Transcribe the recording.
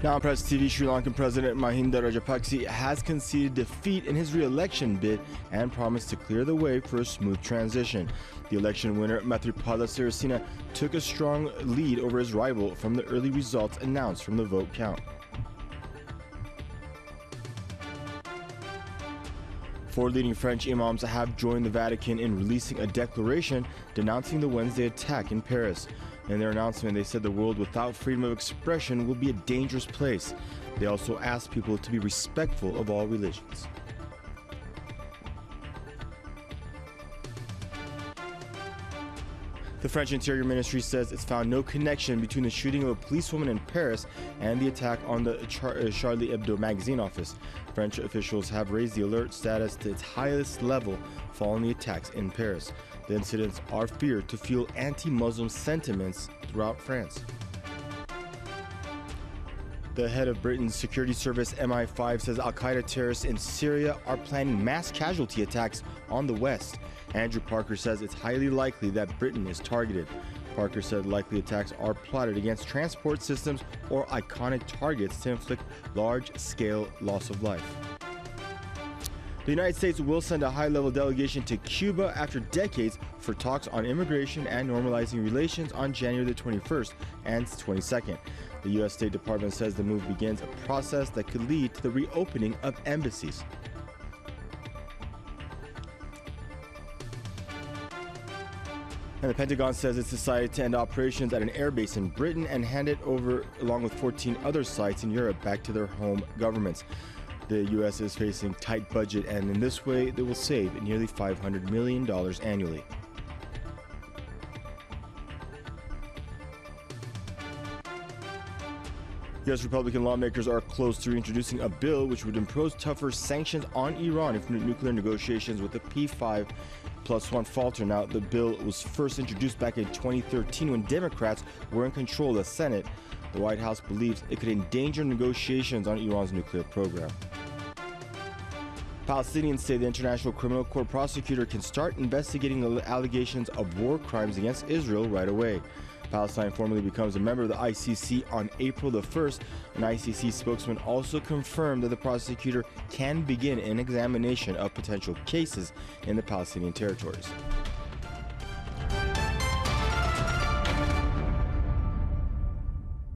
Now on Press TV, Sri Lankan President Mahinda Rajapaksa has conceded defeat in his re-election bid and promised to clear the way for a smooth transition. The election winner, Maithripala Sirisena, took a strong lead over his rival from the early results announced from the vote count. Four leading French imams have joined the Vatican in releasing a declaration denouncing the Wednesday attack in Paris. In their announcement, they said the world without freedom of expression will be a dangerous place. They also asked people to be respectful of all religions. The French Interior Ministry says it's found no connection between the shooting of a policewoman in Paris and the attack on the Charlie Hebdo magazine office. French officials have raised the alert status to its highest level following the attacks in Paris. The incidents are feared to fuel anti-Muslim sentiments throughout France. The head of Britain's security service MI5 says al-Qaeda terrorists in Syria are planning mass casualty attacks on the West. Andrew Parker says it's highly likely that Britain is targeted. Parker said likely attacks are plotted against transport systems or iconic targets to inflict large-scale loss of life. The United States will send a high-level delegation to Cuba after decades for talks on immigration and normalizing relations on January the 21st and 22nd. The U.S. State Department says the move begins a process that could lead to the reopening of embassies. And the Pentagon says it's decided to end operations at an airbase in Britain and hand it over, along with 14 other sites in Europe, back to their home governments. The U.S. is facing tight budget, and in this way, they will save nearly $500 million annually. U.S. Republican lawmakers are close to reintroducing a bill which would impose tougher sanctions on Iran if nuclear negotiations with the P5+1 falter. Now, the bill was first introduced back in 2013 when Democrats were in control of the Senate. The White House believes it could endanger negotiations on Iran's nuclear program. Palestinians say the International Criminal Court prosecutor can start investigating the allegations of war crimes against Israel right away. Palestine formally becomes a member of the ICC on April the 1st. An ICC spokesman also confirmed that the prosecutor can begin an examination of potential cases in the Palestinian territories.